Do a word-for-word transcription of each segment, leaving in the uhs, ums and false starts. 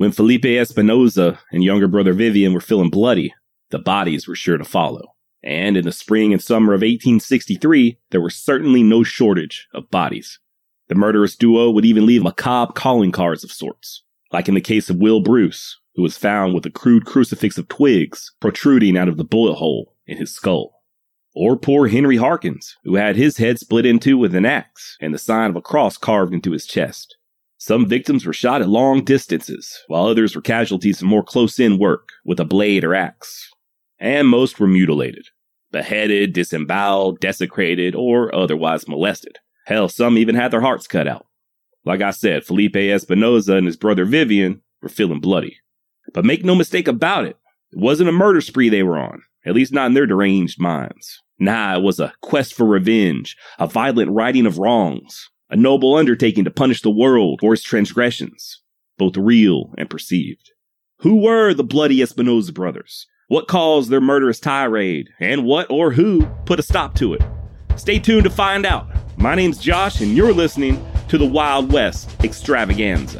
When Felipe Espinosa and younger brother Vivian were feeling bloody, the bodies were sure to follow. And in the spring and summer of eighteen sixty-three, there was certainly no shortage of bodies. The murderous duo would even leave macabre calling cards of sorts, like in the case of Will Bruce, who was found with a crude crucifix of twigs protruding out of the bullet hole in his skull. Or poor Henry Harkins, who had his head split into with an axe and the sign of a cross carved into his chest. Some victims were shot at long distances, while others were casualties of more close-in work with a blade or axe. And most were mutilated, beheaded, disemboweled, desecrated, or otherwise molested. Hell, some even had their hearts cut out. Like I said, Felipe Espinosa and his brother Vivian were feeling bloody. But make no mistake about it, it wasn't a murder spree they were on, at least not in their deranged minds. Nah, it was a quest for revenge, a violent righting of wrongs, a noble undertaking to punish the world for its transgressions, both real and perceived. Who were the bloody Espinosa brothers? What caused their murderous tirade? And what or who put a stop to it? Stay tuned to find out. My name's Josh, and you're listening to the Wild West Extravaganza.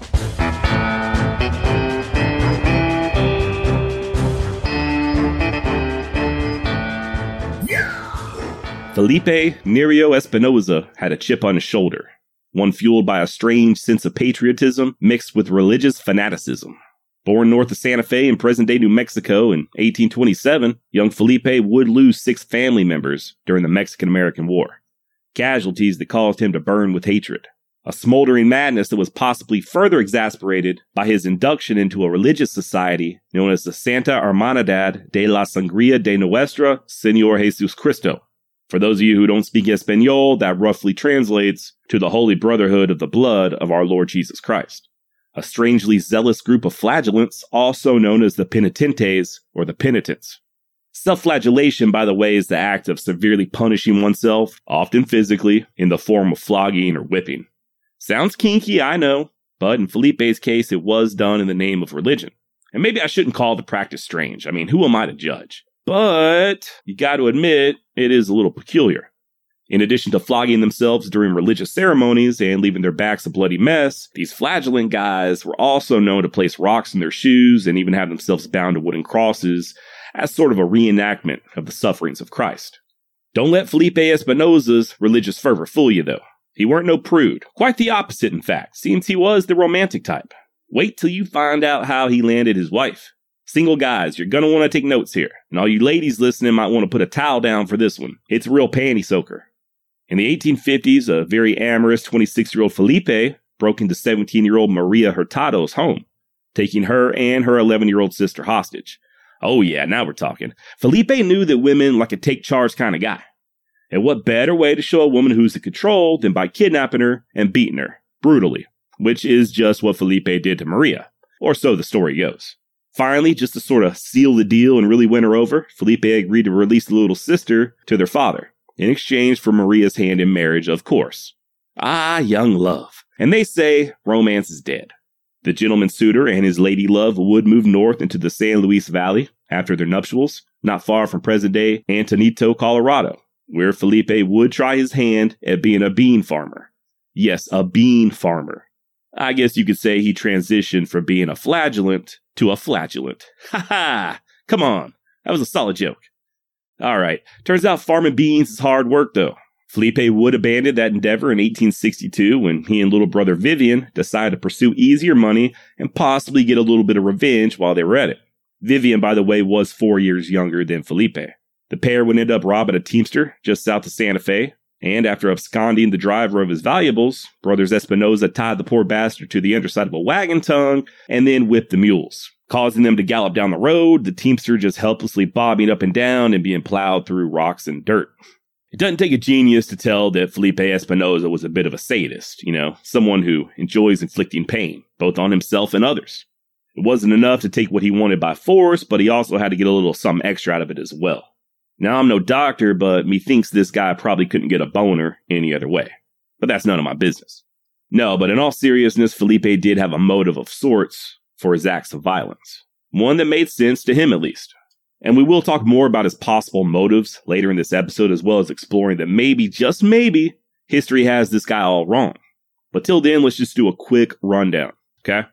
Felipe Nerio Espinosa had a chip on his shoulder, one fueled by a strange sense of patriotism mixed with religious fanaticism. Born north of Santa Fe in present-day New Mexico in eighteen twenty-seven, young Felipe would lose six family members during the Mexican-American War. Casualties that caused him to burn with hatred. A smoldering madness that was possibly further exasperated by his induction into a religious society known as the Santa Hermandad de la Sangría de Nuestro Señor Jesus Cristo. For those of you who don't speak Espanol, that roughly translates to the Holy Brotherhood of the Blood of our Lord Jesus Christ. A strangely zealous group of flagellants, also known as the penitentes or the penitents. Self-flagellation, by the way, is the act of severely punishing oneself, often physically, in the form of flogging or whipping. Sounds kinky, I know, but in Felipe's case, it was done in the name of religion. And maybe I shouldn't call the practice strange. I mean, who am I to judge? But you got to admit, it is a little peculiar. In addition to flogging themselves during religious ceremonies and leaving their backs a bloody mess, these flagellant guys were also known to place rocks in their shoes and even have themselves bound to wooden crosses as sort of a reenactment of the sufferings of Christ. Don't let Felipe Espinosa's religious fervor fool you, though. He weren't no prude. Quite the opposite, in fact, since he was the romantic type. Wait till you find out how he landed his wife. Single guys, you're gonna want to take notes here. And all you ladies listening might want to put a towel down for this one. It's a real panty soaker. In the eighteen fifties, a very amorous twenty-six-year-old Felipe broke into seventeen-year-old Maria Hurtado's home, taking her and her eleven-year-old sister hostage. Oh yeah, now we're talking. Felipe knew that women like a take-charge kind of guy. And what better way to show a woman who's in control than by kidnapping her and beating her, brutally, which is just what Felipe did to Maria, or so the story goes. Finally, just to sort of seal the deal and really win her over, Felipe agreed to release the little sister to their father, in exchange for Maria's hand in marriage, of course. Ah, young love. And they say romance is dead. The gentleman suitor and his lady love would move north into the San Luis Valley after their nuptials, not far from present-day Antonito, Colorado, where Felipe would try his hand at being a bean farmer. Yes, a bean farmer. I guess you could say he transitioned from being a flagellant to a flagellant. Ha ha! Come on, that was a solid joke. Alright, turns out farming beans is hard work though. Felipe would abandon that endeavor in eighteen sixty-two when he and little brother Vivian decided to pursue easier money and possibly get a little bit of revenge while they were at it. Vivian, by the way, was four years younger than Felipe. The pair would end up robbing a teamster just south of Santa Fe, and after absconding the driver of his valuables, brothers Espinosa tied the poor bastard to the underside of a wagon tongue and then whipped the mules, causing them to gallop down the road, the teamster just helplessly bobbing up and down and being plowed through rocks and dirt. It doesn't take a genius to tell that Felipe Espinosa was a bit of a sadist, you know, someone who enjoys inflicting pain, both on himself and others. It wasn't enough to take what he wanted by force, but he also had to get a little something extra out of it as well. Now, I'm no doctor, but methinks this guy probably couldn't get a boner any other way. But that's none of my business. No, but in all seriousness, Felipe did have a motive of sorts for his acts of violence. One that made sense to him, at least. And we will talk more about his possible motives later in this episode, as well as exploring that maybe, just maybe, history has this guy all wrong. But till then, let's just do a quick rundown, okay?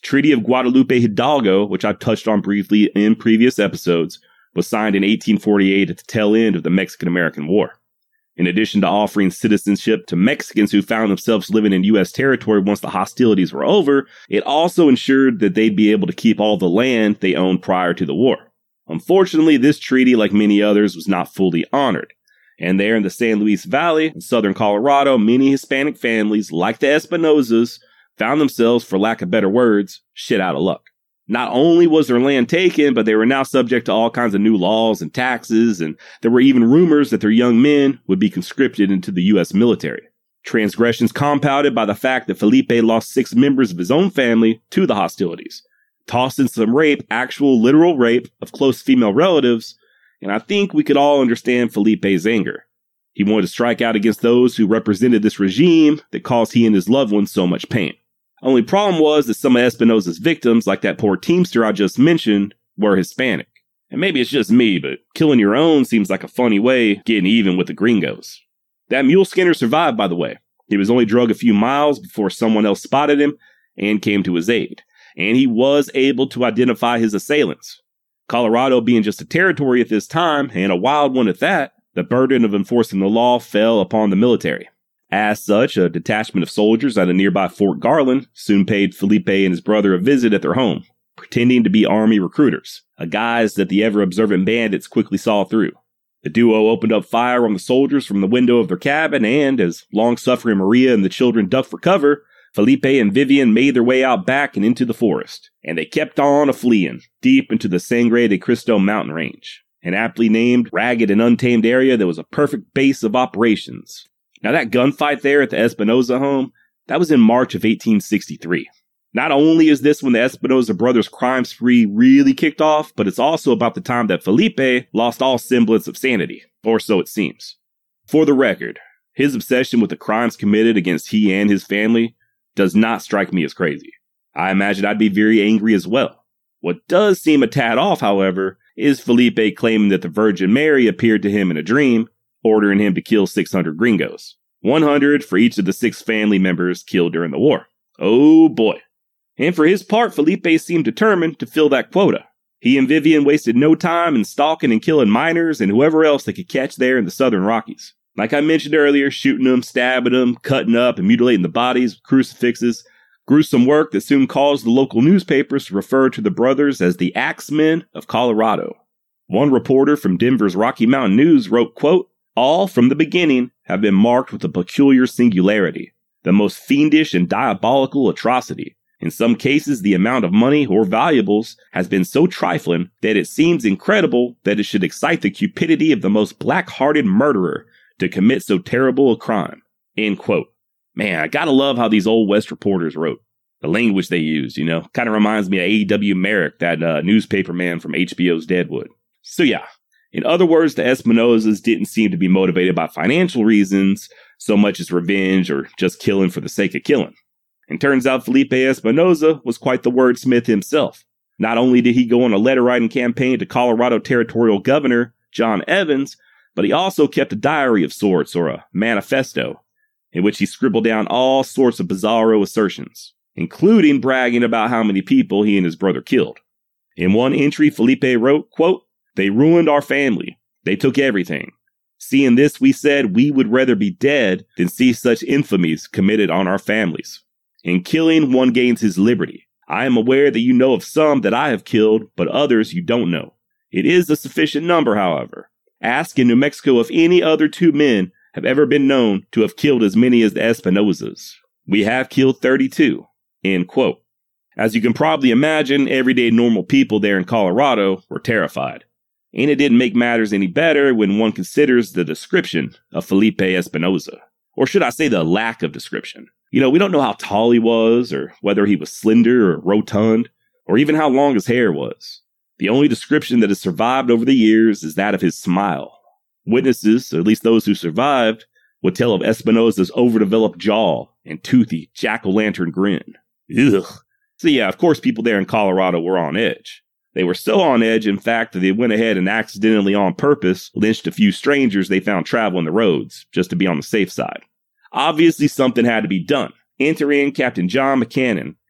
Treaty of Guadalupe Hidalgo, which I've touched on briefly in previous episodes, was signed in eighteen forty-eight at the tail end of the Mexican-American War. In addition to offering citizenship to Mexicans who found themselves living in U S territory once the hostilities were over, it also ensured that they'd be able to keep all the land they owned prior to the war. Unfortunately, this treaty, like many others, was not fully honored. And there in the San Luis Valley, in southern Colorado, many Hispanic families, like the Espinosas, found themselves, for lack of better words, shit out of luck. Not only was their land taken, but they were now subject to all kinds of new laws and taxes, and there were even rumors that their young men would be conscripted into the U S military. Transgressions compounded by the fact that Felipe lost six members of his own family to the hostilities, tossed in some rape, actual literal rape of close female relatives, and I think we could all understand Felipe's anger. He wanted to strike out against those who represented this regime that caused he and his loved ones so much pain. Only problem was that some of Espinosa's victims, like that poor Teamster I just mentioned, were Hispanic. And maybe it's just me, but killing your own seems like a funny way getting even with the gringos. That mule skinner survived, by the way. He was only dragged a few miles before someone else spotted him and came to his aid. And he was able to identify his assailants. Colorado being just a territory at this time, and a wild one at that, the burden of enforcing the law fell upon the military. As such, a detachment of soldiers at a nearby Fort Garland soon paid Felipe and his brother a visit at their home, pretending to be army recruiters, a guise that the ever-observant bandits quickly saw through. The duo opened up fire on the soldiers from the window of their cabin, and as long-suffering Maria and the children ducked for cover, Felipe and Vivian made their way out back and into the forest, and they kept on a-fleeing deep into the Sangre de Cristo mountain range, an aptly named, ragged and untamed area that was a perfect base of operations. Now that gunfight there at the Espinosa home, that was in March of eighteen sixty-three. Not only is this when the Espinosa brothers' crime spree really kicked off, but it's also about the time that Felipe lost all semblance of sanity, or so it seems. For the record, his obsession with the crimes committed against he and his family does not strike me as crazy. I imagine I'd be very angry as well. What does seem a tad off, however, is Felipe claiming that the Virgin Mary appeared to him in a dream, ordering him to kill six hundred gringos. one hundred for each of the six family members killed during the war. Oh boy. And for his part, Felipe seemed determined to fill that quota. He and Vivian wasted no time in stalking and killing miners and whoever else they could catch there in the southern Rockies. Like I mentioned earlier, shooting them, stabbing them, cutting up and mutilating the bodies with crucifixes. Gruesome work that soon caused the local newspapers to refer to the brothers as the Axemen of Colorado. One reporter from Denver's Rocky Mountain News wrote, quote, "All from the beginning have been marked with a peculiar singularity, the most fiendish and diabolical atrocity. In some cases, the amount of money or valuables has been so trifling that it seems incredible that it should excite the cupidity of the most black-hearted murderer to commit so terrible a crime." End quote. Man, I gotta love how these Old West reporters wrote. The language they used, you know, kind of reminds me of A E W Merrick, that uh, newspaper man from H B O's Deadwood. So yeah. In other words, the Espinosas didn't seem to be motivated by financial reasons so much as revenge or just killing for the sake of killing. And turns out Felipe Espinosa was quite the wordsmith himself. Not only did he go on a letter-writing campaign to Colorado Territorial Governor John Evans, but he also kept a diary of sorts, or a manifesto, in which he scribbled down all sorts of bizarro assertions, including bragging about how many people he and his brother killed. In one entry, Felipe wrote, quote, "They ruined our family. They took everything. Seeing this, we said we would rather be dead than see such infamies committed on our families. In killing, one gains his liberty. I am aware that you know of some that I have killed, but others you don't know. It is a sufficient number, however. Ask in New Mexico if any other two men have ever been known to have killed as many as the Espinosas. We have killed thirty-two. End quote. As you can probably imagine, everyday normal people there in Colorado were terrified. And it didn't make matters any better when one considers the description of Felipe Espinosa. Or should I say the lack of description. You know, we don't know how tall he was, or whether he was slender or rotund, or even how long his hair was. The only description that has survived over the years is that of his smile. Witnesses, at least those who survived, would tell of Espinosa's overdeveloped jaw and toothy jack-o'-lantern grin. Ugh. So yeah, of course people there in Colorado were on edge. They were so on edge, in fact, that they went ahead and accidentally on purpose lynched a few strangers they found traveling the roads, just to be on the safe side. Obviously something had to be done. Enter in Captain John McCannon,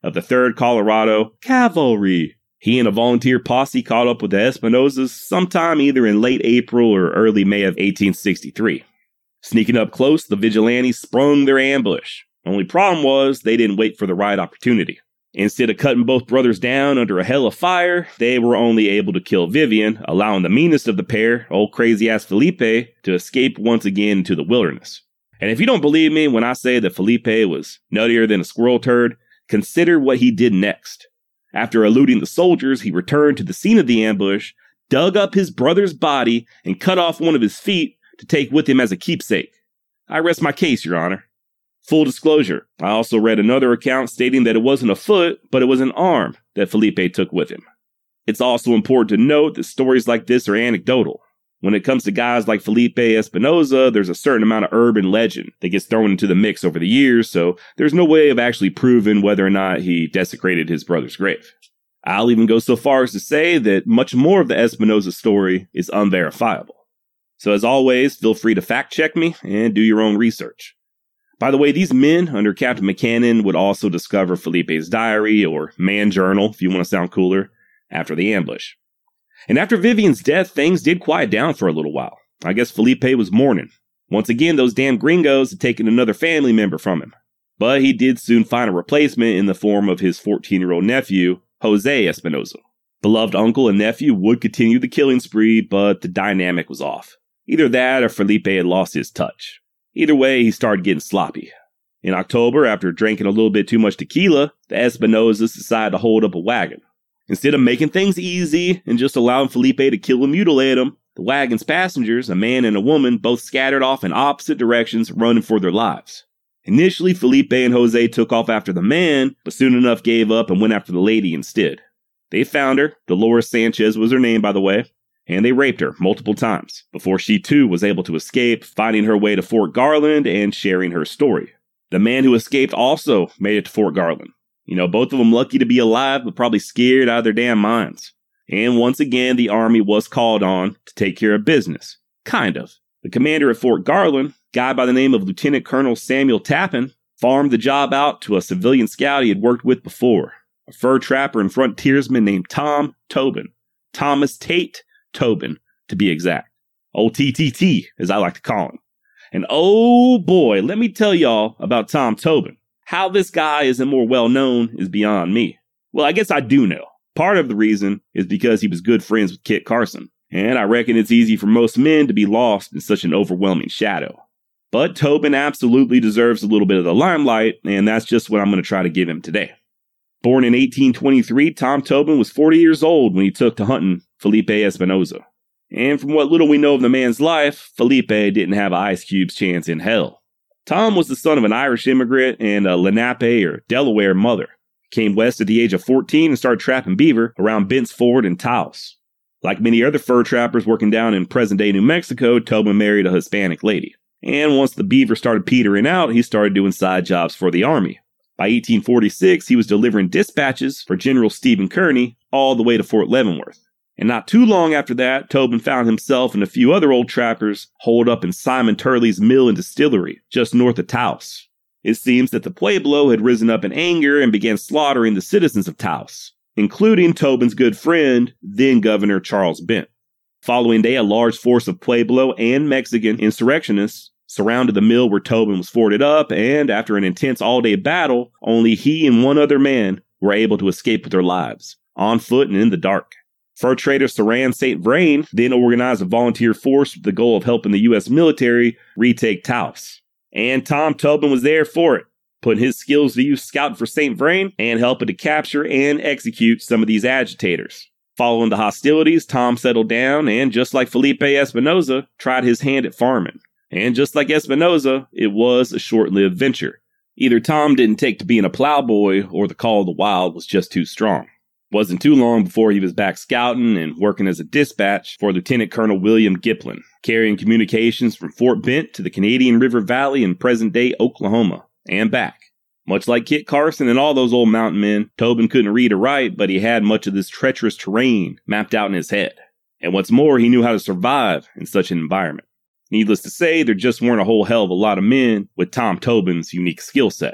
of the third Colorado Cavalry. He and a volunteer posse caught up with the Espinosas sometime either in late April or early May of eighteen sixty-three. Sneaking up close, the vigilantes sprung their ambush. Only problem was they didn't wait for the right opportunity. Instead of cutting both brothers down under a hell of fire, they were only able to kill Vivian, allowing the meanest of the pair, old crazy-ass Felipe, to escape once again into the wilderness. And if you don't believe me when I say that Felipe was nuttier than a squirrel turd, consider what he did next. After eluding the soldiers, he returned to the scene of the ambush, dug up his brother's body, and cut off one of his feet to take with him as a keepsake. I rest my case, Your Honor. Full disclosure, I also read another account stating that it wasn't a foot, but it was an arm that Felipe took with him. It's also important to note that stories like this are anecdotal. When it comes to guys like Felipe Espinosa, there's a certain amount of urban legend that gets thrown into the mix over the years, so there's no way of actually proving whether or not he desecrated his brother's grave. I'll even go so far as to say that much more of the Espinosa story is unverifiable. So as always, feel free to fact check me and do your own research. By the way, these men under Captain McCannon would also discover Felipe's diary, or man journal, if you want to sound cooler, after the ambush. And after Vivian's death, things did quiet down for a little while. I guess Felipe was mourning. Once again, those damn gringos had taken another family member from him. But he did soon find a replacement in the form of his fourteen-year-old nephew, Jose Espinosa. Beloved uncle and nephew would continue the killing spree, but the dynamic was off. Either that or Felipe had lost his touch. Either way, he started getting sloppy. In October, after drinking a little bit too much tequila, the Espinosas decided to hold up a wagon. Instead of making things easy and just allowing Felipe to kill and mutilate him, the wagon's passengers, a man and a woman, both scattered off in opposite directions, running for their lives. Initially, Felipe and Jose took off after the man, but soon enough gave up and went after the lady instead. They found her, Dolores Sanchez was her name by the way, and they raped her multiple times, before she too was able to escape, finding her way to Fort Garland and sharing her story. The man who escaped also made it to Fort Garland. You know, both of them lucky to be alive, but probably scared out of their damn minds. And once again, the army was called on to take care of business. Kind of. The commander at Fort Garland, a guy by the name of Lieutenant Colonel Samuel Tappan, farmed the job out to a civilian scout he had worked with before, a fur trapper and frontiersman named Tom Tobin. Thomas Tate Tobin, to be exact. Old T T T, as I like to call him. And oh boy, let me tell y'all about Tom Tobin. How this guy isn't more well known is beyond me. Well, I guess I do know. Part of the reason is because he was good friends with Kit Carson, and I reckon it's easy for most men to be lost in such an overwhelming shadow. But Tobin absolutely deserves a little bit of the limelight, and that's just what I'm going to try to give him today. Born in eighteen twenty-three, Tom Tobin was forty years old when he took to hunting Felipe Espinosa. And from what little we know of the man's life, Felipe didn't have an Ice Cube's chance in hell. Tom was the son of an Irish immigrant and a Lenape or Delaware mother. He came west at the age of fourteen and started trapping beaver around Bent's Ford and Taos. Like many other fur trappers working down in present-day New Mexico, Tobin married a Hispanic lady. And once the beaver started petering out, he started doing side jobs for the army. By eighteen forty-six, he was delivering dispatches for General Stephen Kearny all the way to Fort Leavenworth. And not too long after that, Tobin found himself and a few other old trappers holed up in Simon Turley's mill and distillery, just north of Taos. It seems that the Pueblo had risen up in anger and began slaughtering the citizens of Taos, including Tobin's good friend, then Governor Charles Bent. Following day, a large force of Pueblo and Mexican insurrectionists surrounded the mill where Tobin was forted up, and after an intense all-day battle, only he and one other man were able to escape with their lives, on foot and in the dark. Fur trader Saran Saint Vrain then organized a volunteer force with the goal of helping the U S military retake Taos. And Tom Tobin was there for it, putting his skills to use scouting for Saint Vrain and helping to capture and execute some of these agitators. Following the hostilities, Tom settled down and, just like Felipe Espinosa, tried his hand at farming. And just like Espinosa, it was a short-lived venture. Either Tom didn't take to being a plowboy, or the call of the wild was just too strong. Wasn't too long before he was back scouting and working as a dispatch for Lieutenant Colonel William Giplin, carrying communications from Fort Bent to the Canadian River Valley in present-day Oklahoma, and back. Much like Kit Carson and all those old mountain men, Tobin couldn't read or write, but he had much of this treacherous terrain mapped out in his head. And what's more, he knew how to survive in such an environment. Needless to say, there just weren't a whole hell of a lot of men with Tom Tobin's unique skill set.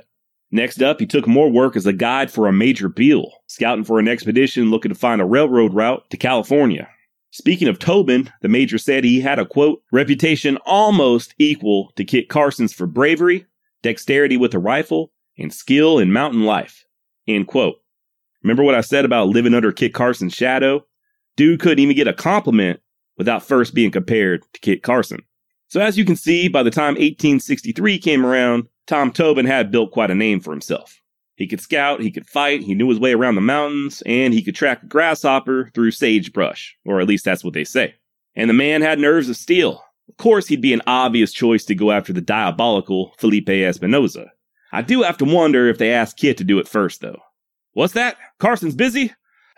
Next up, he took more work as a guide for a Major Beale, scouting for an expedition looking to find a railroad route to California. Speaking of Tobin, the Major said he had a, quote, reputation almost equal to Kit Carson's for bravery, dexterity with a rifle, and skill in mountain life, end quote. Remember what I said about living under Kit Carson's shadow? Dude couldn't even get a compliment without first being compared to Kit Carson. So as you can see, by the time eighteen sixty-three came around, Tom Tobin had built quite a name for himself. He could scout, he could fight, he knew his way around the mountains, and he could track a grasshopper through sagebrush, or at least that's what they say. And the man had nerves of steel. Of course, he'd be an obvious choice to go after the diabolical Felipe Espinosa. I do have to wonder if they asked Kit to do it first, though. What's that? Carson's busy?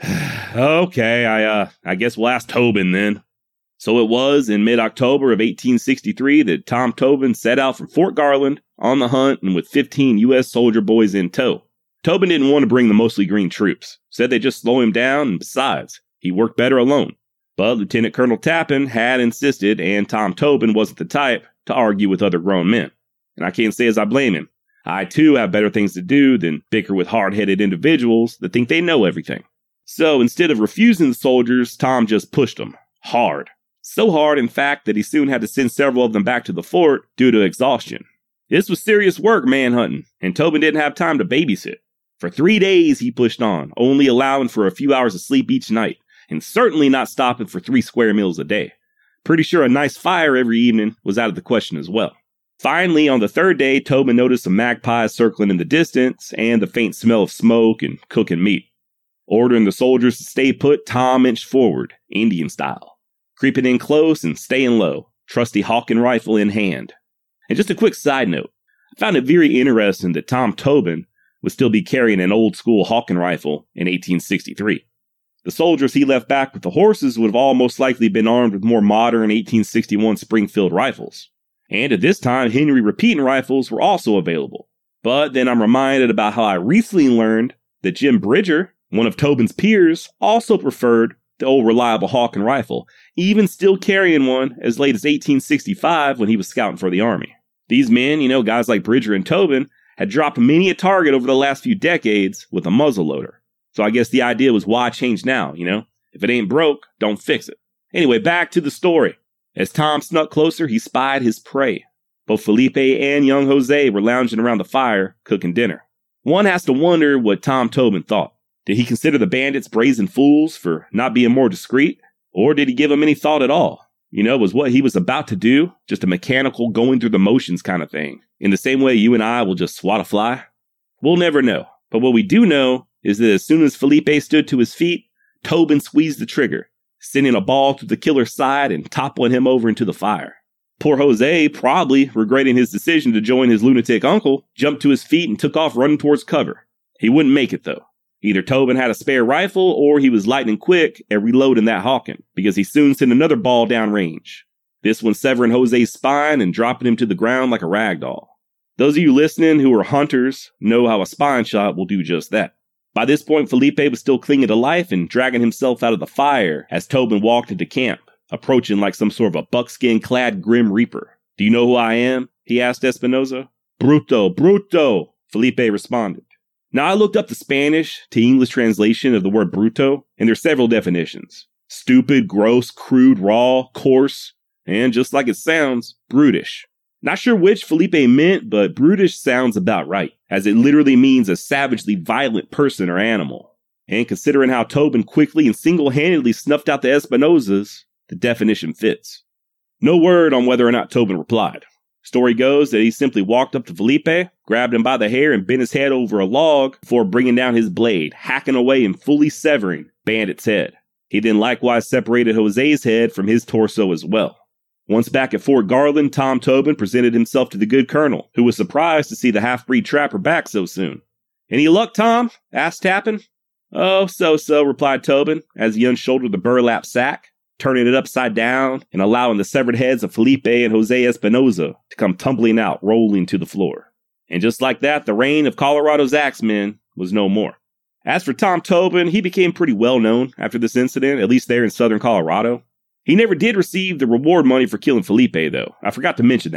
Okay, I, uh, I guess we'll ask Tobin then. So it was in mid-October of eighteen sixty-three that Tom Tobin set out from Fort Garland on the hunt and with fifteen U S soldier boys in tow. Tobin didn't want to bring the mostly green troops, said they'd just slow him down, and besides, he worked better alone. But Lieutenant Colonel Tappan had insisted, and Tom Tobin wasn't the type to argue with other grown men. And I can't say as I blame him. I too have better things to do than bicker with hard-headed individuals that think they know everything. So instead of refusing the soldiers, Tom just pushed them. Hard. So hard, in fact, that he soon had to send several of them back to the fort due to exhaustion. This was serious work manhunting, and Tobin didn't have time to babysit. For three days he pushed on, only allowing for a few hours of sleep each night, and certainly not stopping for three square meals a day. Pretty sure a nice fire every evening was out of the question as well. Finally, on the third day, Tobin noticed some magpies circling in the distance and the faint smell of smoke and cooking meat. Ordering the soldiers to stay put, Tom inched forward, Indian style, creeping in close and staying low, trusty Hawken rifle in hand. And just a quick side note, I found it very interesting that Tom Tobin would still be carrying an old-school Hawken rifle in eighteen sixty-three. The soldiers he left back with the horses would have all most likely been armed with more modern eighteen sixty-one Springfield rifles. And at this time, Henry repeating rifles were also available. But then I'm reminded about how I recently learned that Jim Bridger, one of Tobin's peers, also preferred the old reliable Hawken rifle, even still carrying one as late as eighteen sixty-five when he was scouting for the Army. These men, you know, guys like Bridger and Tobin, had dropped many a target over the last few decades with a muzzleloader. So I guess the idea was, why change now, you know? If it ain't broke, don't fix it. Anyway, back to the story. As Tom snuck closer, he spied his prey. Both Felipe and young Jose were lounging around the fire, cooking dinner. One has to wonder what Tom Tobin thought. Did he consider the bandits brazen fools for not being more discreet? Or did he give them any thought at all? You know, was what he was about to do just a mechanical going through the motions kind of thing? In the same way you and I will just swat a fly? We'll never know. But what we do know is that as soon as Felipe stood to his feet, Tobin squeezed the trigger, sending a ball through the killer's side and toppling him over into the fire. Poor Jose, probably regretting his decision to join his lunatic uncle, jumped to his feet and took off running towards cover. He wouldn't make it, though. Either Tobin had a spare rifle or he was lightning quick at reloading that Hawken, because he soon sent another ball down range. This one severing Jose's spine and dropping him to the ground like a rag doll. Those of you listening who are hunters know how a spine shot will do just that. By this point, Felipe was still clinging to life and dragging himself out of the fire as Tobin walked into camp, approaching like some sort of a buckskin-clad Grim Reaper. "Do you know who I am?" he asked Espinosa. "Bruto, bruto," Felipe responded. Now, I looked up the Spanish to English translation of the word bruto, and there's several definitions. Stupid, gross, crude, raw, coarse, and just like it sounds, brutish. Not sure which Felipe meant, but brutish sounds about right, as it literally means a savagely violent person or animal. And considering how Tobin quickly and single-handedly snuffed out the Espinosas, the definition fits. No word on whether or not Tobin replied. Story goes that he simply walked up to Felipe, grabbed him by the hair, and bent his head over a log before bringing down his blade, hacking away and fully severing Bandit's head. He then likewise separated Jose's head from his torso as well. Once back at Fort Garland, Tom Tobin presented himself to the good colonel, who was surprised to see the half-breed trapper back so soon. "Any luck, Tom?" asked Tappan. "Oh, so-so," replied Tobin, as he unshouldered the burlap sack, turning it upside down and allowing the severed heads of Felipe and Jose Espinosa to come tumbling out, rolling to the floor. And just like that, the reign of Colorado's Axemen was no more. As for Tom Tobin, he became pretty well known after this incident, at least there in southern Colorado. He never did receive the reward money for killing Felipe, though. I forgot to mention that.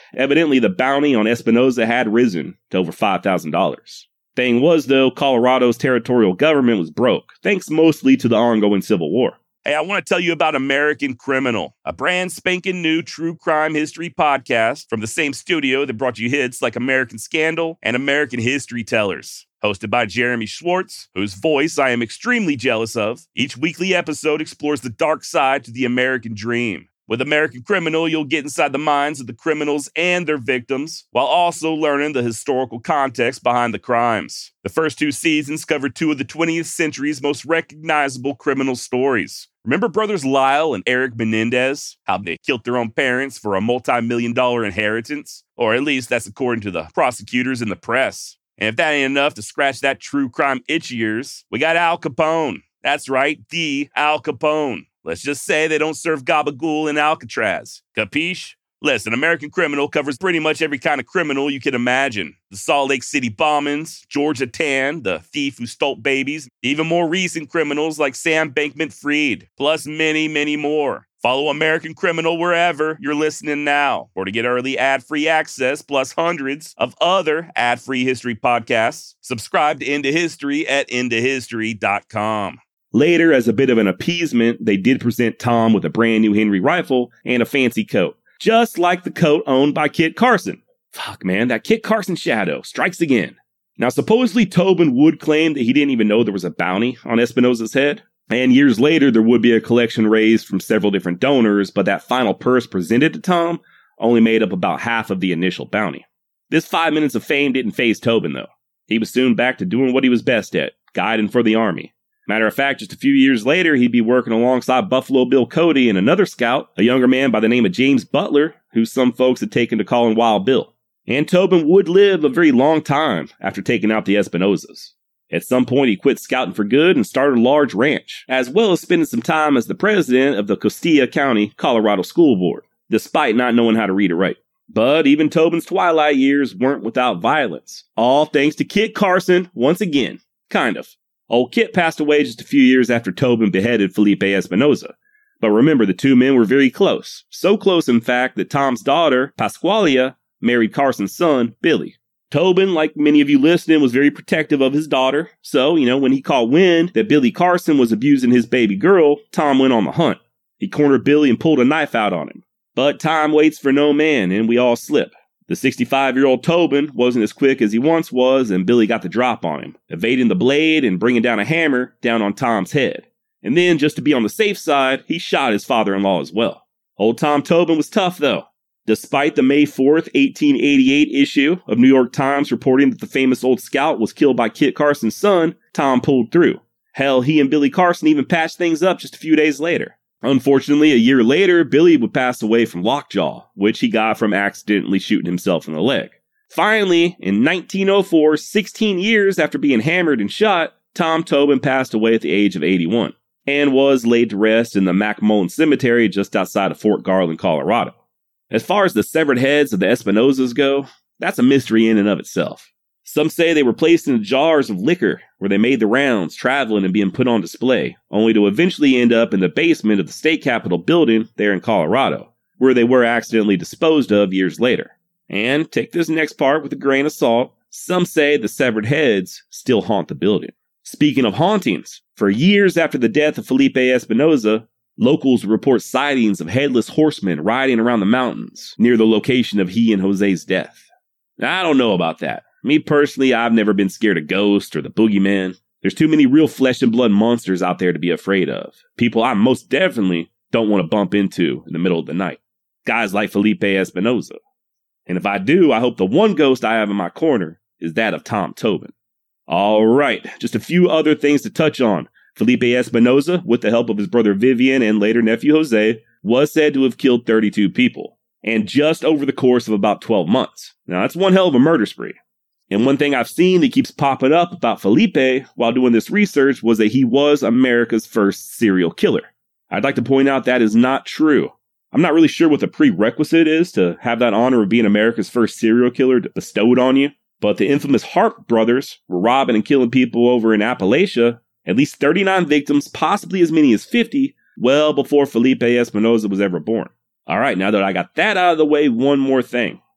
Evidently, the bounty on Espinosa had risen to over five thousand dollars. Thing was, though, Colorado's territorial government was broke, thanks mostly to the ongoing Civil War. Hey, I want to tell you about American Criminal, a brand spanking new true crime history podcast from the same studio that brought you hits like American Scandal and American History Tellers. Hosted by Jeremy Schwartz, whose voice I am extremely jealous of, each weekly episode explores the dark side to the American dream. With American Criminal, you'll get inside the minds of the criminals and their victims, while also learning the historical context behind the crimes. The first two seasons cover two of the twentieth century's most recognizable criminal stories. Remember brothers Lyle and Eric Menendez? How they killed their own parents for a multi-million dollar inheritance? Or at least that's according to the prosecutors and the press. And if that ain't enough to scratch that true crime itch of yours, we got Al Capone. That's right, the Al Capone. Let's just say they don't serve gabagool in Alcatraz. Capiche? Listen, American Criminal covers pretty much every kind of criminal you can imagine. The Salt Lake City bombings, Georgia Tan, the thief who stole babies, even more recent criminals like Sam Bankman-Fried, plus many, many more. Follow American Criminal wherever you're listening now, or to get early ad-free access plus hundreds of other ad-free history podcasts, subscribe to Into History at into history dot com. Later, as a bit of an appeasement, they did present Tom with a brand new Henry rifle and a fancy coat, just like the coat owned by Kit Carson. Fuck, man, that Kit Carson shadow strikes again. Now, supposedly Tobin would claim that he didn't even know there was a bounty on Espinosa's head, and years later there would be a collection raised from several different donors, but that final purse presented to Tom only made up about half of the initial bounty. This five minutes of fame didn't faze Tobin, though. He was soon back to doing what he was best at, guiding for the Army. Matter of fact, just a few years later, he'd be working alongside Buffalo Bill Cody and another scout, a younger man by the name of James Butler, who some folks had taken to calling Wild Bill. And Tobin would live a very long time after taking out the Espinosas. At some point, he quit scouting for good and started a large ranch, as well as spending some time as the president of the Costilla County, Colorado School Board, despite not knowing how to read or write. But even Tobin's twilight years weren't without violence, all thanks to Kit Carson once again. Kind of. Old Kit passed away just a few years after Tobin beheaded Felipe Espinosa. But remember, the two men were very close. So close, in fact, that Tom's daughter, Pasqualia, married Carson's son, Billy. Tobin, like many of you listening, was very protective of his daughter. So, you know, when he caught wind that Billy Carson was abusing his baby girl, Tom went on the hunt. He cornered Billy and pulled a knife out on him. But time waits for no man, and we all slip. The sixty-five-year-old Tobin wasn't as quick as he once was, and Billy got the drop on him, evading the blade and bringing down a hammer down on Tom's head. And then, just to be on the safe side, he shot his father-in-law as well. Old Tom Tobin was tough, though. Despite the May fourth, eighteen eighty-eight issue of New York Times reporting that the famous old scout was killed by Kit Carson's son, Tom pulled through. Hell, he and Billy Carson even patched things up just a few days later. Unfortunately, a year later, Billy would pass away from lockjaw, which he got from accidentally shooting himself in the leg. Finally, in nineteen oh four, sixteen years after being hammered and shot, Tom Tobin passed away at the age of eighty-one, and was laid to rest in the McMullen Cemetery just outside of Fort Garland, Colorado. As far as the severed heads of the Espinosas go, that's a mystery in and of itself. Some say they were placed in jars of liquor where they made the rounds, traveling and being put on display, only to eventually end up in the basement of the state capitol building there in Colorado, where they were accidentally disposed of years later. And take this next part with a grain of salt, some say the severed heads still haunt the building. Speaking of hauntings, for years after the death of Felipe Espinosa, locals report sightings of headless horsemen riding around the mountains near the location of he and Jose's death. Now, I don't know about that. Me personally, I've never been scared of ghosts or the boogeyman. There's too many real flesh and blood monsters out there to be afraid of. People I most definitely don't want to bump into in the middle of the night. Guys like Felipe Espinosa. And if I do, I hope the one ghost I have in my corner is that of Tom Tobin. All right, just a few other things to touch on. Felipe Espinosa, with the help of his brother Vivian and later nephew Jose, was said to have killed thirty-two people, and just over the course of about twelve months. Now, that's one hell of a murder spree. And one thing I've seen that keeps popping up about Felipe while doing this research was that he was America's first serial killer. I'd like to point out that is not true. I'm not really sure what the prerequisite is to have that honor of being America's first serial killer bestowed on you, but the infamous Hart brothers were robbing and killing people over in Appalachia, at least thirty-nine victims, possibly as many as fifty, well before Felipe Espinosa was ever born. All right, now that I got that out of the way, one more thing.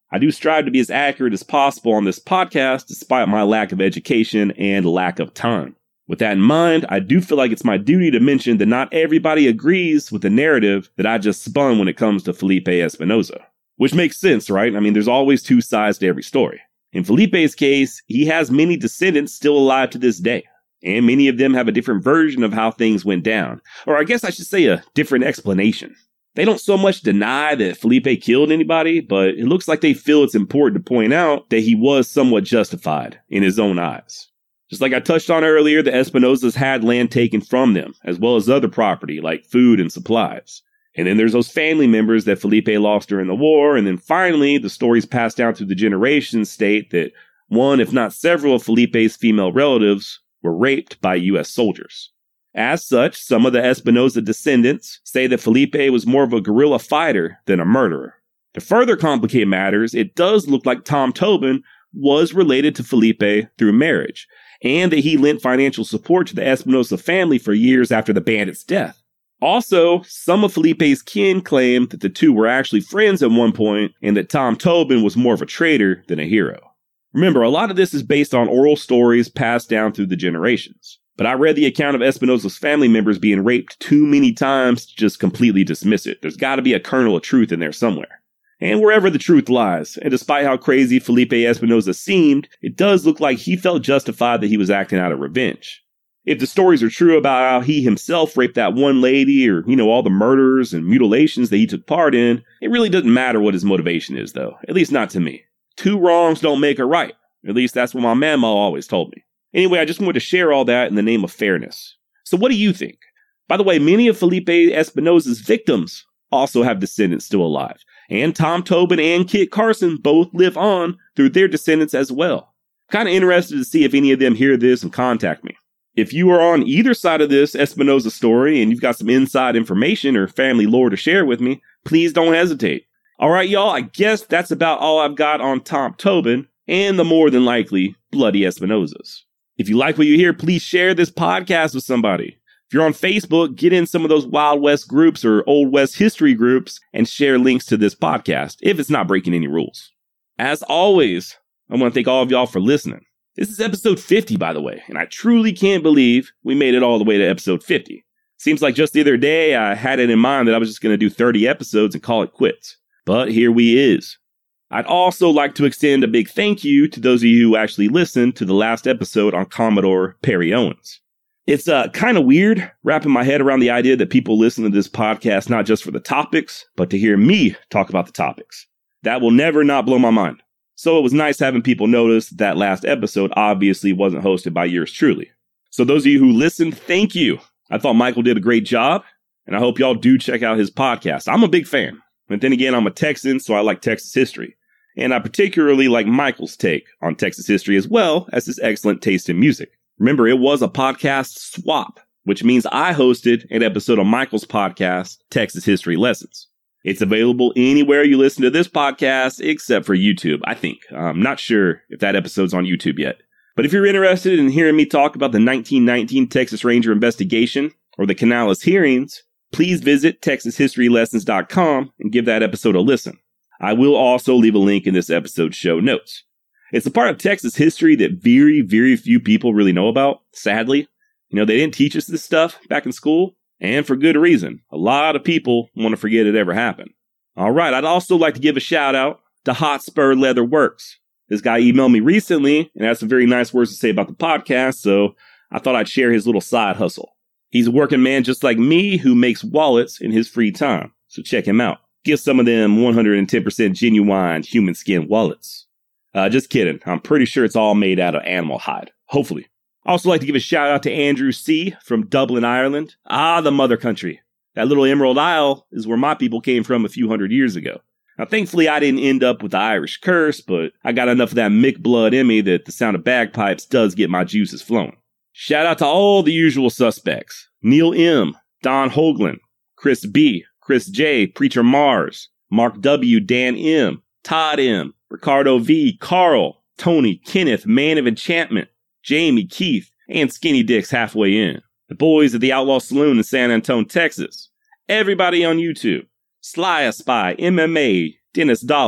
I do strive to be as accurate as possible on this podcast, despite my lack of education and lack of time. With that in mind, I do feel like it's my duty to mention that not everybody agrees with the narrative that I just spun when it comes to Felipe Espinosa. Which makes sense, right? I mean, there's always two sides to every story. In Felipe's case, he has many descendants still alive to this day, and many of them have a different version of how things went down. Or I guess I should say a different explanation. They don't so much deny that Felipe killed anybody, but it looks like they feel it's important to point out that he was somewhat justified in his own eyes. Just like I touched on earlier, the Espinosas had land taken from them, as well as other property like food and supplies. And then there's those family members that Felipe lost during the war, and then finally, the stories passed down through the generations state that one, if not several of Felipe's female relatives were raped by U S soldiers. As such, some of the Espinosa descendants say that Felipe was more of a guerrilla fighter than a murderer. To further complicate matters, it does look like Tom Tobin was related to Felipe through marriage, and that he lent financial support to the Espinosa family for years after the bandit's death. Also, some of Felipe's kin claim that the two were actually friends at one point, and that Tom Tobin was more of a traitor than a hero. Remember, a lot of this is based on oral stories passed down through the generations. But I read the account of Espinosa's family members being raped too many times to just completely dismiss it. There's got to be a kernel of truth in there somewhere. And wherever the truth lies, and despite how crazy Felipe Espinosa seemed, it does look like he felt justified that he was acting out of revenge. If the stories are true about how he himself raped that one lady, or, you know, all the murders and mutilations that he took part in, it really doesn't matter what his motivation is, though. At least not to me. Two wrongs don't make a right. At least that's what my mama always told me. Anyway, I just wanted to share all that in the name of fairness. So what do you think? By the way, many of Felipe Espinosa's victims also have descendants still alive. And Tom Tobin and Kit Carson both live on through their descendants as well. Kind of interested to see if any of them hear this and contact me. If you are on either side of this Espinosa story and you've got some inside information or family lore to share with me, please don't hesitate. All right, y'all, I guess that's about all I've got on Tom Tobin and the more than likely bloody Espinosas. If you like what you hear, please share this podcast with somebody. If you're on Facebook, get in some of those Wild West groups or Old West history groups and share links to this podcast if it's not breaking any rules. As always, I want to thank all of y'all for listening. This is episode fifty, by the way, and I truly can't believe we made it all the way to episode fifty. Seems like just the other day I had it in mind that I was just going to do thirty episodes and call it quits. But here we is. I'd also like to extend a big thank you to those of you who actually listened to the last episode on Commodore Perry Owens. It's uh, kind of weird wrapping my head around the idea that people listen to this podcast not just for the topics, but to hear me talk about the topics. That will never not blow my mind. So it was nice having people notice that last episode obviously wasn't hosted by yours truly. So those of you who listened, thank you. I thought Michael did a great job, and I hope y'all do check out his podcast. I'm a big fan. But then again, I'm a Texan, so I like Texas history. And I particularly like Michael's take on Texas history as well as his excellent taste in music. Remember, it was a podcast swap, which means I hosted an episode of Michael's podcast, Texas History Lessons. It's available anywhere you listen to this podcast except for YouTube, I think. I'm not sure if that episode's on YouTube yet. But if you're interested in hearing me talk about the nineteen nineteen Texas Ranger investigation or the Canales hearings, please visit texas history lessons dot com and give that episode a listen. I will also leave a link in this episode's show notes. It's a part of Texas history that very, very few people really know about, sadly. You know, they didn't teach us this stuff back in school, and for good reason. A lot of people want to forget it ever happened. All right, I'd also like to give a shout out to Hotspur Leather Works. This guy emailed me recently and had some very nice words to say about the podcast, so I thought I'd share his little side hustle. He's a working man just like me who makes wallets in his free time, so check him out. Get some of them one hundred ten percent genuine human skin wallets. Uh, just kidding. I'm pretty sure it's all made out of animal hide. Hopefully. I also like to give a shout out to Andrew C. from Dublin, Ireland. Ah, the mother country. That little Emerald Isle is where my people came from a few hundred years ago. Now, thankfully, I didn't end up with the Irish curse, but I got enough of that Mick blood in me that the sound of bagpipes does get my juices flowing. Shout out to all the usual suspects. Neil M., Don Hoagland, Chris B., Chris J., Preacher Mars, Mark W., Dan M., Todd M., Ricardo V., Carl, Tony, Kenneth, Man of Enchantment, Jamie, Keith, and Skinny Dicks halfway in. The boys at the Outlaw Saloon in San Antonio, Texas. Everybody on YouTube. Sly a Spy, M M A, Dennis Dollar,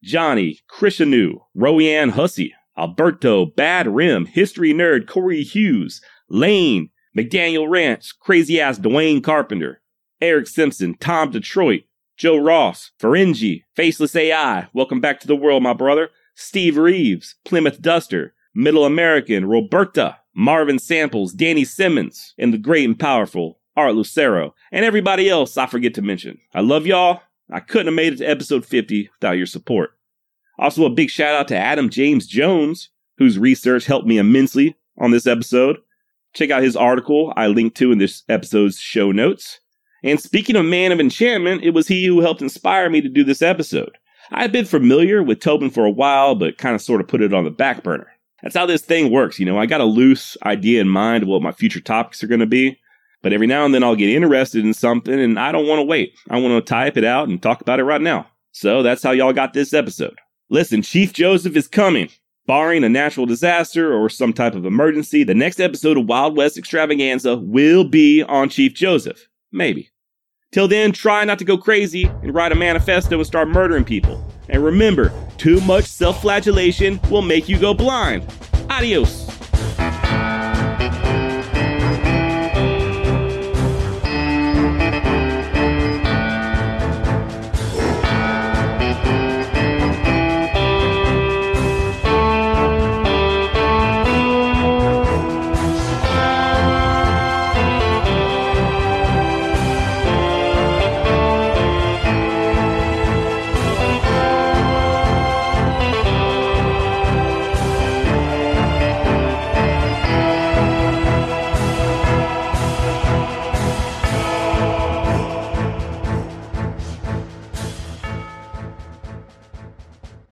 Johnny, Krishanu, Royanne Hussey, Alberto, Bad Rim, History Nerd, Corey Hughes, Lane, McDaniel Ranch, Crazy Ass Dwayne Carpenter, Eric Simpson, Tom Detroit, Joe Ross, Ferengi, Faceless A I, welcome back to the world, my brother, Steve Reeves, Plymouth Duster, Middle American, Roberta, Marvin Samples, Danny Simmons, and the great and powerful Art Lucero, and everybody else I forget to mention. I love y'all. I couldn't have made it to episode fifty without your support. Also, a big shout out to Adam James Jones, whose research helped me immensely on this episode. Check out his article I linked to in this episode's show notes. And speaking of Man of Enchantment, it was he who helped inspire me to do this episode. I had been familiar with Tobin for a while, but kind of sort of put it on the back burner. That's how this thing works, you know. I got a loose idea in mind of what my future topics are going to be, but every now and then I'll get interested in something and I don't want to wait. I want to type it out and talk about it right now. So that's how y'all got this episode. Listen, Chief Joseph is coming. Barring a natural disaster or some type of emergency, the next episode of Wild West Extravaganza will be on Chief Joseph. Maybe. Till then, try not to go crazy and write a manifesto and start murdering people. And remember, too much self-flagellation will make you go blind. Adios.